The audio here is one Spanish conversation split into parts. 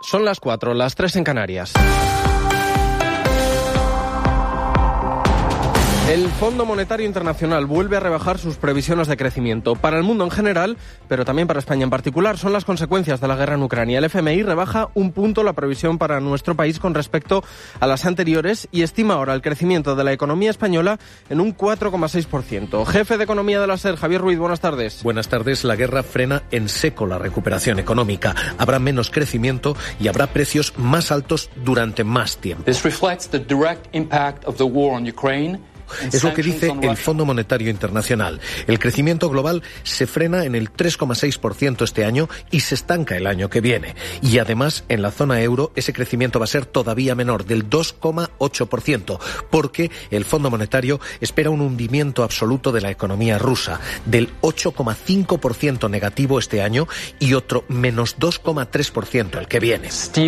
Son las 4, las 3 en Canarias. El Fondo Monetario Internacional vuelve a rebajar sus previsiones de crecimiento para el mundo en general, pero también para España en particular. Son las consecuencias de la guerra en Ucrania. El FMI rebaja un punto la previsión para nuestro país con respecto a las anteriores y estima ahora el crecimiento de la economía española en un 4,6%. Jefe de Economía de la SER, Javier Ruiz, buenas tardes. Buenas tardes. La guerra frena en seco la recuperación económica. Habrá menos crecimiento y habrá precios más altos durante más tiempo. This reflects the direct impact of the war on Ukraine. Es lo que dice el Fondo Monetario Internacional. El crecimiento global se frena en el 3,6% este año y se estanca el año que viene. Y además, en la zona euro, ese crecimiento va a ser todavía menor, del 2,8%, porque el Fondo Monetario espera un hundimiento absoluto de la economía rusa, del 8,5% negativo este año y otro menos 2,3% el que viene.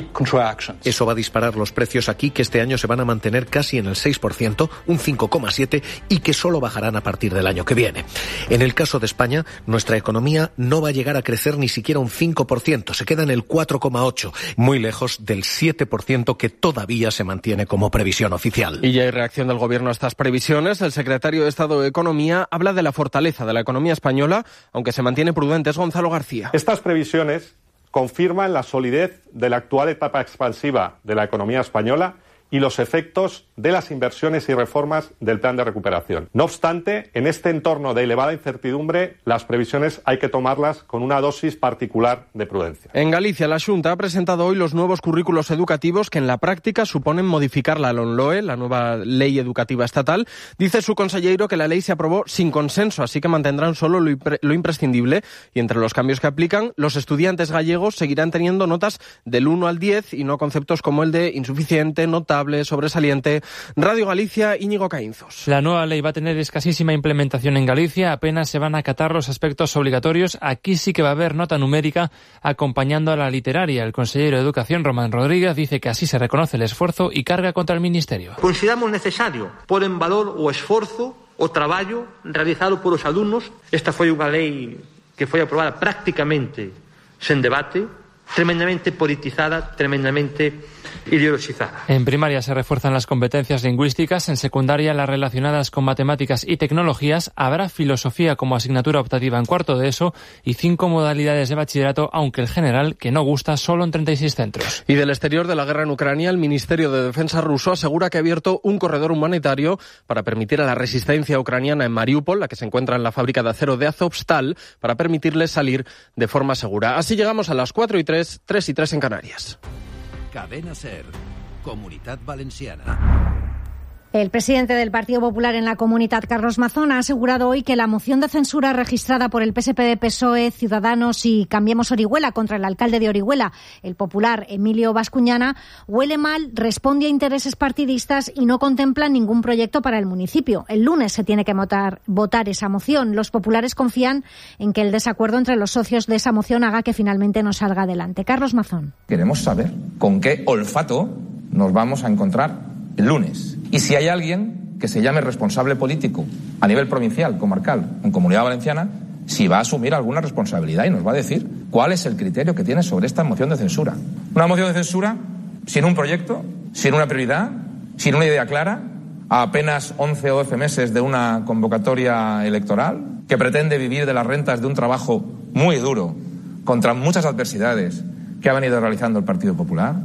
Eso va a disparar los precios aquí, que este año se van a mantener casi en el 6%, un 5,7%, y que solo bajarán a partir del año que viene. En el caso de España, nuestra economía no va a llegar a crecer ni siquiera un 5%, se queda en el 4,8%, muy lejos del 7% que todavía se mantiene como previsión oficial. Y ya hay reacción del Gobierno a estas previsiones. El secretario de Estado de Economía habla de la fortaleza de la economía española, aunque se mantiene prudente. Es Gonzalo García. Estas previsiones confirman la solidez de la actual etapa expansiva de la economía española y los efectos de las inversiones y reformas del plan de recuperación. No obstante, en este entorno de elevada incertidumbre, las previsiones hay que tomarlas con una dosis particular de prudencia. En Galicia, la Xunta ha presentado hoy los nuevos currículos educativos que en la práctica suponen modificar la LOMLOE, la nueva ley educativa estatal. Dice su conselleiro que la ley se aprobó sin consenso, así que mantendrán solo lo imprescindible. Y entre los cambios que aplican, los estudiantes gallegos seguirán teniendo notas del 1 al 10 y no conceptos como el de insuficiente, notable, sobresaliente. Radio Galicia, Íñigo Caínzos. La nueva ley va a tener escasísima implementación en Galicia, apenas se van a acatar los aspectos obligatorios. Aquí sí que va a haber nota numérica acompañando a la literaria. El consejero de Educación, Román Rodríguez, dice que así se reconoce el esfuerzo y carga contra el Ministerio. Consideramos necesario pôr en valor o esforzo, o traballo realizado polos alumnos. Esta foi unha lei que foi aprobada prácticamente sen debate, tremendamente politizada, tremendamente ideologizada. En primaria se refuerzan las competencias lingüísticas, en secundaria las relacionadas con matemáticas y tecnologías, habrá filosofía como asignatura optativa en cuarto de ESO y 5 modalidades de bachillerato, aunque el general, que no gusta, solo en 36 centros. Y del exterior de la guerra en Ucrania, el Ministerio de Defensa ruso asegura que ha abierto un corredor humanitario para permitir a la resistencia ucraniana en Mariupol, la que se encuentra en la fábrica de acero de Azovstal, para permitirles salir de forma segura. Así llegamos a las 4 y 3, 3 y 3 en Canarias. Cadena SER, Comunitat Valenciana. El presidente del Partido Popular en la Comunitat, Carlos Mazón, ha asegurado hoy que la moción de censura registrada por el PSPD, PSOE, Ciudadanos y Cambiemos Orihuela contra el alcalde de Orihuela, el popular Emilio Bascuñana, huele mal, responde a intereses partidistas y no contempla ningún proyecto para el municipio. El lunes se tiene que votar esa moción. Los populares confían en que el desacuerdo entre los socios de esa moción haga que finalmente no salga adelante. Carlos Mazón. Queremos saber con qué olfato nos vamos a encontrar el lunes. Y si hay alguien que se llame responsable político a nivel provincial, comarcal, en Comunidad Valenciana, si va a asumir alguna responsabilidad y nos va a decir cuál es el criterio que tiene sobre esta moción de censura. Una moción de censura sin un proyecto, sin una prioridad, sin una idea clara, a apenas 11 o 12 meses de una convocatoria electoral, que pretende vivir de las rentas de un trabajo muy duro, contra muchas adversidades que ha venido realizando el Partido Popular.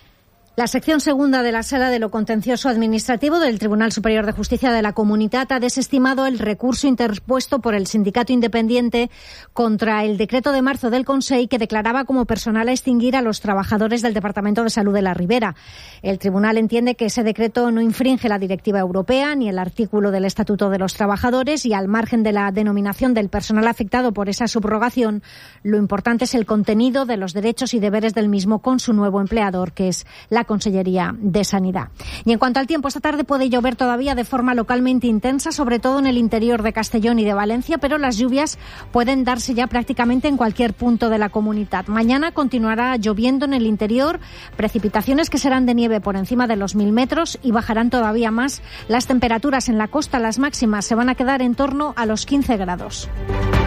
La sección segunda de la Sala de lo Contencioso Administrativo del Tribunal Superior de Justicia de la Comunitat ha desestimado el recurso interpuesto por el Sindicato Independiente contra el decreto de marzo del Consell que declaraba como personal a extinguir a los trabajadores del Departamento de Salud de la Ribera. El tribunal entiende que ese decreto no infringe la directiva europea ni el artículo del Estatuto de los Trabajadores y, al margen de la denominación del personal afectado por esa subrogación, lo importante es el contenido de los derechos y deberes del mismo con su nuevo empleador, que es la Consellería de Sanidad. Y en cuanto al tiempo, esta tarde puede llover todavía de forma localmente intensa, sobre todo en el interior de Castellón y de Valencia, pero las lluvias pueden darse ya prácticamente en cualquier punto de la comunidad. Mañana continuará lloviendo en el interior, precipitaciones que serán de nieve por encima de los 1000 metros y bajarán todavía más las temperaturas en la costa. Las máximas se van a quedar en torno a los 15 grados.